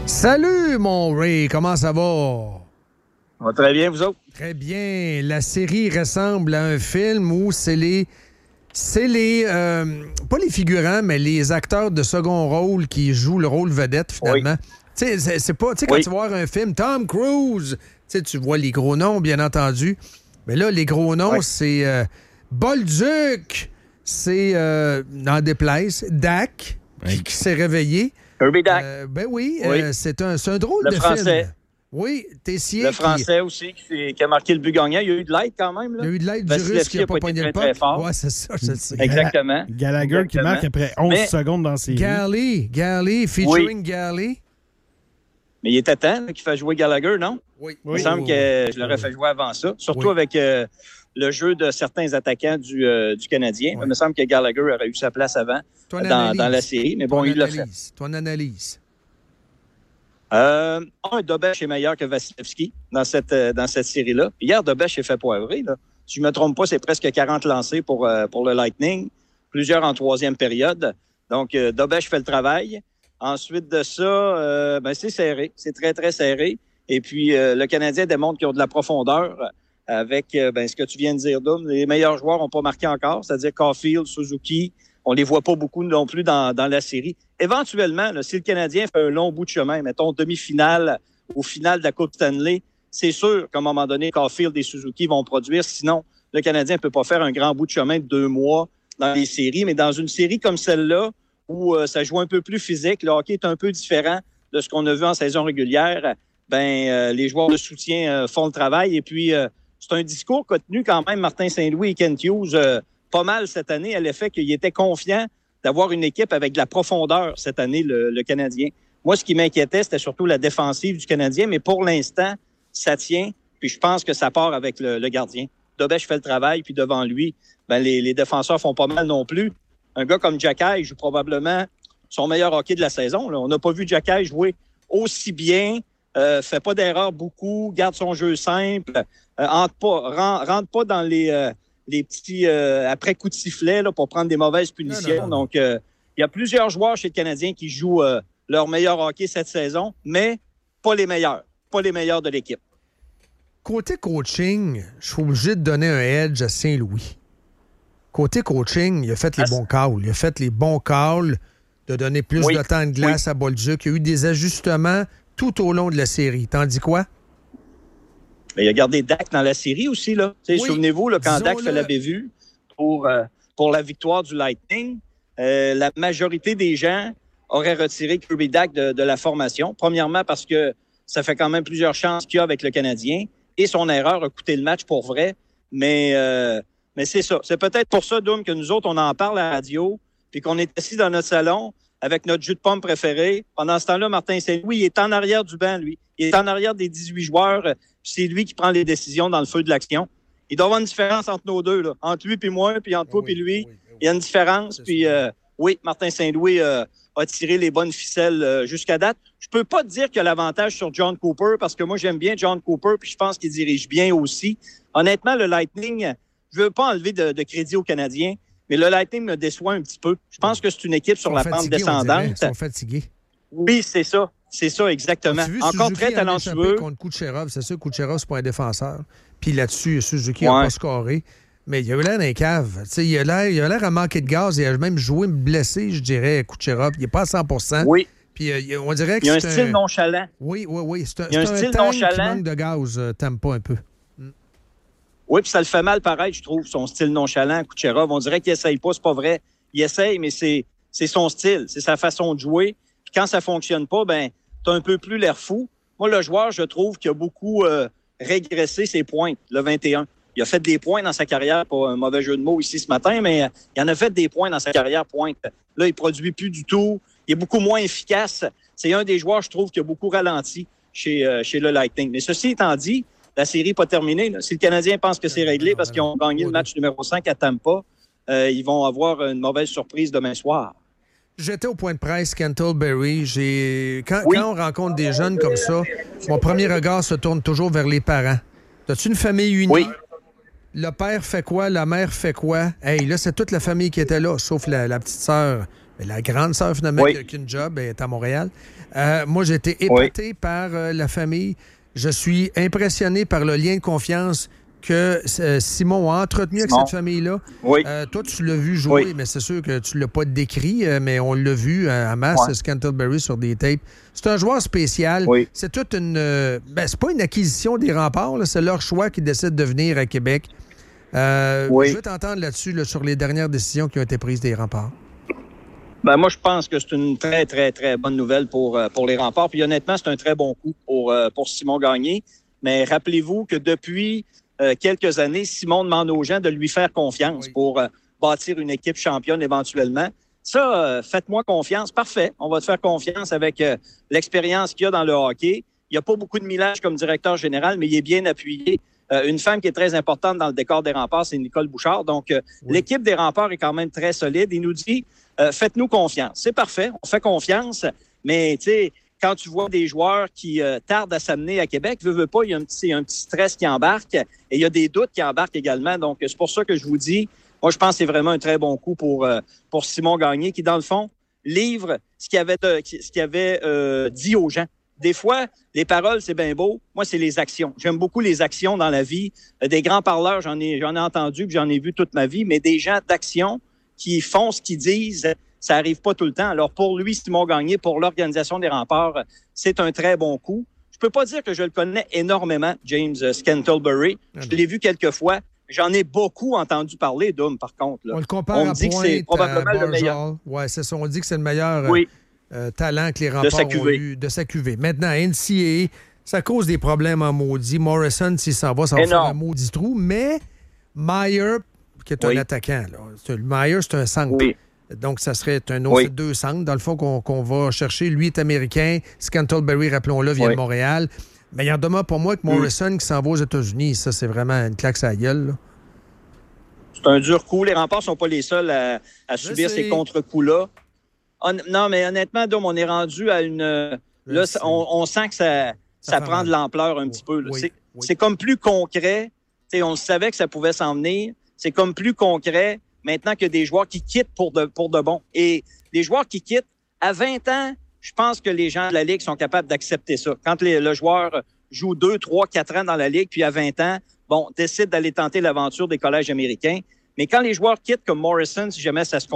Salut, mon Ray, comment ça va? Ça va très bien, vous autres? Très bien. La série ressemble à un film où c'est les pas les figurants, mais les acteurs de second rôle qui jouent le rôle vedette, finalement. Oui. Tu sais, c'est pas, tu sais, quand tu vas voir un film, Tom Cruise, tu vois les gros noms, bien entendu. Mais là, les gros noms, c'est Bolduc, c'est, n'en déplaise, Dak, qui s'est réveillé. Kirby Dak. Ben oui, c'est un drôle le de français. film. Oui, Tessier. Le français aussi qui a marqué le but gagnant. Il y a eu de l'aide quand même. Là. Il y a eu de l'aide du Russe qui n'a pas pogné le puck. Oui, c'est ça, je le sais. Exactement. Gallagher qui marque après 11 secondes dans ses Galley, featuring Galley. Mais il était temps qu'il fasse jouer Gallagher, non? Oui. Il me semble que je l'aurais fait jouer avant ça. Surtout avec le jeu de certains attaquants du Canadien. Il me semble que Gallagher aurait eu sa place avant dans la série. Mais bon, il l'a fait. Ton analyse. Dobech est meilleur que Vasilevski dans cette série-là. Hier, Dobech s'est fait poivrer. Là. Si je ne me trompe pas, c'est presque 40 lancés pour le Lightning. Plusieurs en troisième période. Donc, Dobech fait le travail. Ensuite de ça, c'est serré. C'est très, très serré. Et puis, le Canadien démontre qu'ils ont de la profondeur avec ce que tu viens de dire, Dom. Les meilleurs joueurs n'ont pas marqué encore, c'est-à-dire Caulfield, Suzuki. On les voit pas beaucoup non plus dans la série. Éventuellement, là, si le Canadien fait un long bout de chemin, mettons demi-finale ou finale de la Coupe Stanley, c'est sûr qu'à un moment donné, Caulfield et Suzuki vont produire. Sinon, le Canadien ne peut pas faire un grand bout de chemin de 2 mois dans les séries. Mais dans une série comme celle-là, où ça joue un peu plus physique, le hockey est un peu différent de ce qu'on a vu en saison régulière, les joueurs de soutien font le travail. Et puis, c'est un discours qu'a tenu quand même Martin Saint-Louis et Kent Hughes pas mal cette année à l'effet qu'il était confiant d'avoir une équipe avec de la profondeur cette année, le Canadien. Moi, ce qui m'inquiétait, c'était surtout la défensive du Canadien, mais pour l'instant, ça tient, puis je pense que ça part avec le gardien. Dobech fait le travail, puis devant lui, les défenseurs font pas mal non plus. Un gars comme Jacky joue probablement son meilleur hockey de la saison. Là. On n'a pas vu Jacky jouer aussi bien, fait pas d'erreurs beaucoup, garde son jeu simple, rentre pas dans les petits après-coups de sifflet là, pour prendre des mauvaises punitions. Non. Donc, il y a plusieurs joueurs chez le Canadien qui jouent leur meilleur hockey cette saison, mais pas les meilleurs. Pas les meilleurs de l'équipe. Côté coaching, je suis obligé de donner un edge à Saint-Louis. Côté coaching, il a fait les bons calls. Il a fait les bons calls de donner plus de temps de glace à Bolduc. Il y a eu des ajustements tout au long de la série. T'en dis quoi? Mais il a gardé Dak dans la série aussi. Là. Souvenez-vous, là, quand Dak fait la bévue pour la victoire du Lightning, la majorité des gens auraient retiré Kirby Dak de la formation. Premièrement, parce que ça fait quand même plusieurs chances qu'il y a avec le Canadien. Et son erreur a coûté le match pour vrai. Mais c'est ça. C'est peut-être pour ça, Doom, que nous autres, on en parle à la radio, puis qu'on est assis dans notre salon avec notre jus de pomme préféré. Pendant ce temps-là, Martin Saint-Louis, il est en arrière du banc, lui. Il est en arrière des 18 joueurs. C'est lui qui prend les décisions dans le feu de l'action. Il doit y avoir une différence entre nos deux, là. Entre lui et moi, puis entre toi et lui. Il y a une différence. Puis, Martin Saint-Louis a tiré les bonnes ficelles jusqu'à date. Je peux pas te dire qu'il y a l'avantage sur John Cooper, parce que moi, j'aime bien John Cooper, puis je pense qu'il dirige bien aussi. Honnêtement, le Lightning, je veux pas enlever de crédit aux Canadiens, mais le Lightning me déçoit un petit peu. Je pense que c'est une équipe sur la pente descendante. Ils sont fatigués. Oui, c'est ça. C'est ça, exactement. Encore très talentueux. Contre Kucherov, c'est sûr, Kucherov, c'est pas un défenseur. Puis là-dessus, Suzuki n'a pas scoré. Mais il a eu l'air d'un cave. Il a l'air à manquer de gaz. Il a même joué blessé, je dirais, Kucherov. Il n'est pas à 100%. Oui. Puis on dirait que il y a un style nonchalant. Oui. C'est un style nonchalant qui manque de gaz. T'aimes pas un peu. Oui, puis ça le fait mal pareil, je trouve, son style nonchalant, Kucherov. On dirait qu'il essaye pas, c'est pas vrai. Il essaye, mais c'est son style, c'est sa façon de jouer. Puis quand ça fonctionne pas, t'as un peu plus l'air fou. Moi, le joueur, je trouve qu'il a beaucoup régressé ses pointes, le 21. Il a fait des points dans sa carrière, pas un mauvais jeu de mots ici ce matin, mais il en a fait des points dans sa carrière pointe. Là, il produit plus du tout. Il est beaucoup moins efficace. C'est un des joueurs, je trouve, qui a beaucoup ralenti chez le Lightning. Mais ceci étant dit, la série n'est pas terminée. Là. Si le Canadien pense que c'est réglé parce qu'ils ont gagné le match numéro 5 à Tampa, ils vont avoir une mauvaise surprise demain soir. J'étais au point de presse Canterbury. Quand on rencontre des jeunes comme ça, mon premier regard se tourne toujours vers les parents. As-tu une famille unie? Oui. Le père fait quoi? La mère fait quoi? Hey, là, c'est toute la famille qui était là, sauf la petite sœur Mais la grande sœur, finalement, qui n'a qu'une job, est à Montréal. Moi, j'ai été épaté par la famille. Je suis impressionné par le lien de confiance que Simon a entretenu avec cette famille-là. Oui. Toi, tu l'as vu jouer, mais c'est sûr que tu ne l'as pas décrit, mais on l'a vu à masse, Scantlebury, sur des tapes. C'est un joueur spécial. Oui. C'est toute une... c'est pas une acquisition des Remparts, là, c'est leur choix qui décide de venir à Québec. Je veux t'entendre là-dessus, là, sur les dernières décisions qui ont été prises des Remparts. Ben moi, je pense que c'est une très, très, très bonne nouvelle pour les Remparts. Puis honnêtement, c'est un très bon coup pour Simon Gagné. Mais rappelez-vous que depuis quelques années, Simon demande aux gens de lui faire confiance pour bâtir une équipe championne éventuellement. Ça, faites-moi confiance. Parfait. On va te faire confiance avec l'expérience qu'il y a dans le hockey. Il n'y a pas beaucoup de millage comme directeur général, mais il est bien appuyé. Une femme qui est très importante dans le décor des Remparts, c'est Nicole Bouchard. Donc, l'équipe des Remparts est quand même très solide. Il nous dit, faites-nous confiance. C'est parfait, on fait confiance, mais tu sais, quand tu vois des joueurs qui tardent à s'amener à Québec, veux pas, il y a un petit stress qui embarque et il y a des doutes qui embarquent également. Donc, c'est pour ça que je vous dis, moi, je pense que c'est vraiment un très bon coup pour Simon Gagné qui, dans le fond, livre ce qu'il avait dit aux gens. Des fois, les paroles, c'est bien beau. Moi, c'est les actions. J'aime beaucoup les actions dans la vie. Des grands parleurs, j'en ai entendu, puis j'en ai vu toute ma vie, mais des gens d'action qui font ce qu'ils disent, ça arrive pas tout le temps. Alors, pour lui, Simon Gagné, pour l'organisation des Remparts, c'est un très bon coup. Je peux pas dire que je le connais énormément, James Scantlebury. Je l'ai vu quelques fois. J'en ai beaucoup entendu parler, Dom, par contre. Là. On le compare on dit que c'est probablement le meilleur. Oui, c'est ça. On dit que c'est le meilleur talent que les Remparts ont eu de sa cuvée. Maintenant, NCAA, ça cause des problèmes en maudit. Morrison, s'il s'en va, ça va faire un maudit trou. Mais Meyer, qui est un attaquant, là. Meyer, c'est un centre. Oui. Donc, ça serait un autre deux centres, dans le fond, qu'on va chercher. Lui est américain. Scantlebury, rappelons-le, vient de Montréal. Mais il y en demeure pour moi que Morrison qui s'en va aux États-Unis. Ça, c'est vraiment une claque sur la gueule, là. C'est un dur coup. Les Remparts ne sont pas les seuls à subir ces contre-coups-là. Non, mais honnêtement, Dom, on est rendu à une... Là, on sent que ça prend de l'ampleur un petit peu. Là. C'est comme plus concret. T'sais, on savait que ça pouvait s'en venir. C'est comme plus concret maintenant que des joueurs qui quittent pour de bon. Et les joueurs qui quittent, à 20 ans, je pense que les gens de la Ligue sont capables d'accepter ça. Quand le joueur joue 2, 3, 4 ans dans la Ligue, puis à 20 ans, décide d'aller tenter l'aventure des collèges américains. Mais quand les joueurs quittent comme Morrison, si jamais ça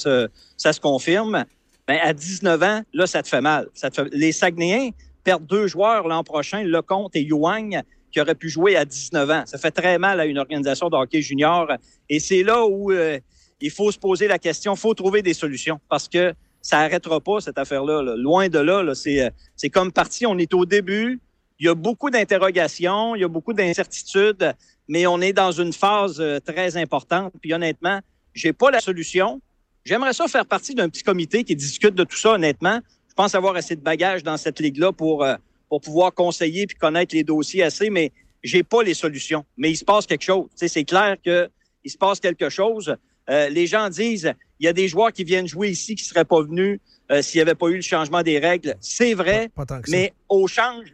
se confirme, ben à 19 ans, là, ça te fait mal. Les Saguenayens perdent 2 joueurs l'an prochain, Lecomte et Youang, qui auraient pu jouer à 19 ans. Ça fait très mal à une organisation de hockey junior. Et c'est là où il faut se poser la question, il faut trouver des solutions parce que ça n'arrêtera pas, cette affaire-là. Là. Loin de là, c'est comme parti. On est au début. Il y a beaucoup d'interrogations, il y a beaucoup d'incertitudes, mais on est dans une phase très importante. Puis honnêtement, j'ai pas la solution. J'aimerais ça faire partie d'un petit comité qui discute de tout ça, honnêtement. Je pense avoir assez de bagages dans cette ligue-là pour pouvoir conseiller puis connaître les dossiers assez, mais j'ai pas les solutions. Mais il se passe quelque chose. T'sais, c'est clair qu'il se passe quelque chose. Les gens disent, il y a des joueurs qui viennent jouer ici qui seraient pas venus s'il n'y avait pas eu le changement des règles. C'est vrai, mais au change,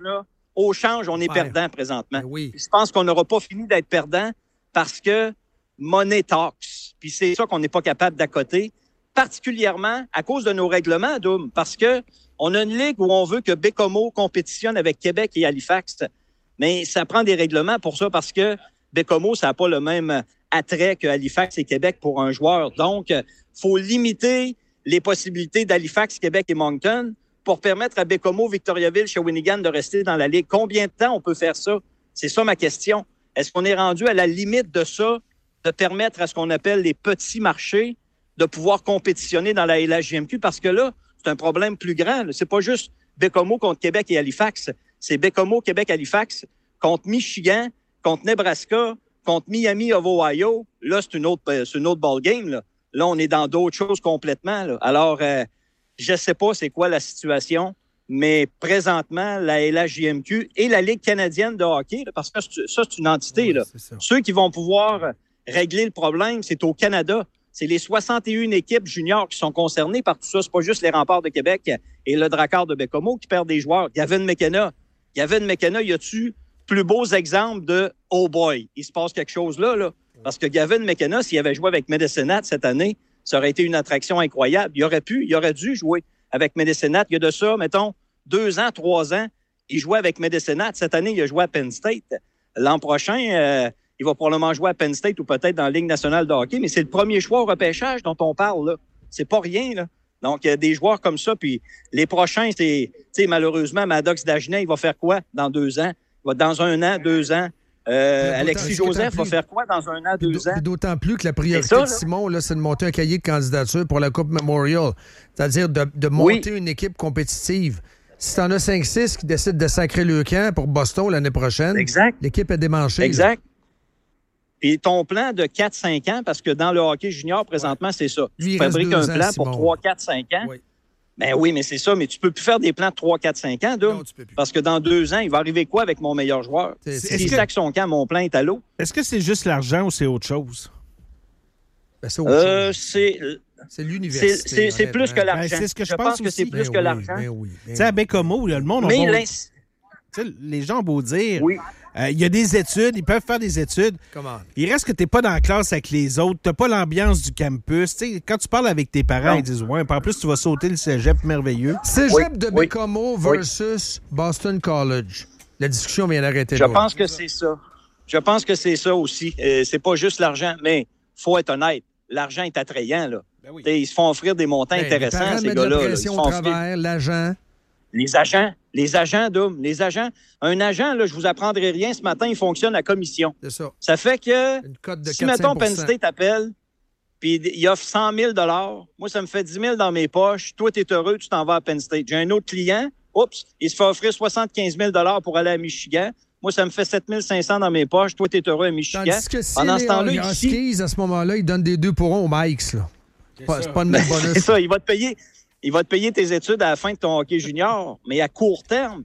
on est perdant présentement. Oui. Je pense qu'on n'aura pas fini d'être perdant parce que money talks. Puis c'est ça qu'on n'est pas capable d'accoter, particulièrement à cause de nos règlements, Doom, parce que on a une ligue où on veut que Bécomo compétitionne avec Québec et Halifax. Mais ça prend des règlements pour ça parce que Bécomo, ça n'a pas le même attrait que Halifax et Québec pour un joueur. Donc, faut limiter les possibilités d'Halifax, Québec et Moncton pour permettre à Bécomo, Victoriaville, Shawinigan de rester dans la Ligue. Combien de temps on peut faire ça? C'est ça ma question. Est-ce qu'on est rendu à la limite de ça, de permettre à ce qu'on appelle les petits marchés de pouvoir compétitionner dans la LHJMQ? Parce que là, c'est un problème plus grand. Là. C'est pas juste Bécomo contre Québec et Halifax. C'est Bécomo, Québec, Halifax contre Michigan, contre Nebraska, contre Miami of Ohio. Là, c'est une autre ballgame. Là, on est dans d'autres choses complètement. Là. Alors, je sais pas c'est quoi la situation, mais présentement, la LHJMQ et la Ligue canadienne de hockey, là, parce que ça, c'est une entité. Là. Ceux qui vont pouvoir régler le problème, c'est au Canada. C'est les 61 équipes juniors qui sont concernées par tout ça. C'est pas juste les Remparts de Québec et le Drakkar de Bécomo qui perdent des joueurs. Gavin McKenna, y a-tu plus beaux exemples de « oh boy, il se passe quelque chose là. Parce que Gavin McKenna, s'il avait joué avec Medicine Hat cette année, Ça aurait été une attraction incroyable. Il aurait dû jouer avec Medicine Hat. Il y a de ça, mettons, 2 ans, 3 ans, il jouait avec Medicine Hat. Cette année, il a joué à Penn State. L'an prochain, il va probablement jouer à Penn State ou peut-être dans la Ligue nationale de hockey, mais c'est le premier choix au repêchage dont on parle, là. C'est pas rien, là. Donc, il y a des joueurs comme ça, puis les prochains, c'est, tu sais, malheureusement, Maddox Dagenet, il va faire quoi dans 2 ans? Il va dans 1 an, 2 ans. Alexis Joseph va faire quoi dans 1 an, 2 ans? D'autant plus que la priorité de Simon, là, c'est de monter un cahier de candidature pour la Coupe Memorial. C'est-à-dire de monter une équipe compétitive. Si tu en as 5-6 qui décident de sacrer le camp pour Boston l'année prochaine, l'équipe est démanchée. Exact. Et ton plan de 4-5 ans, parce que dans le hockey junior, présentement, c'est ça. Tu fabriques un plan pour 3, 4, 5 ans. Oui. Ben oui, mais c'est ça. Mais tu peux plus faire des plans de 3, 4, 5 ans, Doom. Non, tu peux plus. Parce que dans 2 ans, il va arriver quoi avec mon meilleur joueur? S'il sac son camp, mon plan est à l'eau. Est-ce que c'est juste l'argent ou c'est autre chose? Ben, c'est autre chose. C'est l'université. C'est plus que l'argent. Ben, c'est ce que je pense que c'est plus que l'argent. Tu sais, à Bécomo, le monde... les gens ont beau dire... Oui. Il y a des études, ils peuvent faire des études. Comment? Il reste que tu n'es pas dans la classe avec les autres, tu n'as pas l'ambiance du campus. T'sais, quand tu parles avec tes parents, ils disent ouais, en plus, tu vas sauter le cégep merveilleux. Cégep de Bécomo versus Boston College. La discussion vient d'arrêter. Je pense que c'est ça. Je pense que c'est ça aussi. C'est pas juste l'argent, mais il faut être honnête. L'argent est attrayant. Là. Ben oui. Ils se font offrir des montants intéressants, ces gars-là. Ils se font offrir l'agent. Les agents, Doom, les agents. Un agent, là, je vous apprendrai rien, ce matin, il fonctionne à commission. C'est ça. Ça fait que, une cote de si, mettons, Penn State appelle, puis il offre 100 000 $, moi, ça me fait 10 000 dans mes poches. Toi, t'es heureux, tu t'en vas à Penn State. J'ai un autre client, il se fait offrir 75 000 $ pour aller à Michigan. Moi, ça me fait 7 500 dans mes poches. Toi, t'es heureux à Michigan. Tandis que si pendant ce temps-là, les Huskies, à ce moment-là, ils donnent des 2 pour 1 au Mikes, là. C'est pas de même bonus. C'est ça, il va te payer tes études à la fin de ton hockey junior, mais à court terme,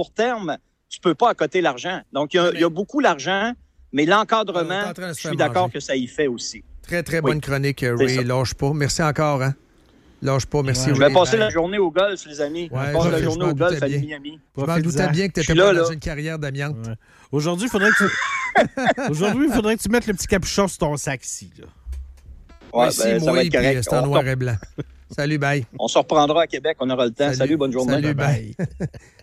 tu peux pas accoter l'argent. Donc, il y a beaucoup d'argent, mais l'encadrement, je suis d'accord que ça y fait aussi. Très, très bonne chronique, Ray. Lâche pas. Merci encore, hein? Lâche pas. Merci, Ray. Je vais passer la journée au golf, les amis. Je passe la journée au golf à Miami. Je m'en doutais bien que tu étais pas dans une carrière d'amiante. Ouais. Aujourd'hui, il faudrait que tu mettes le petit capuchon sur ton sac ici, là. Ouais, ça va être correct. C'est en noir et blanc. Salut, bye. On se reprendra à Québec, on aura le temps. Salut bonne journée. Salut, bye.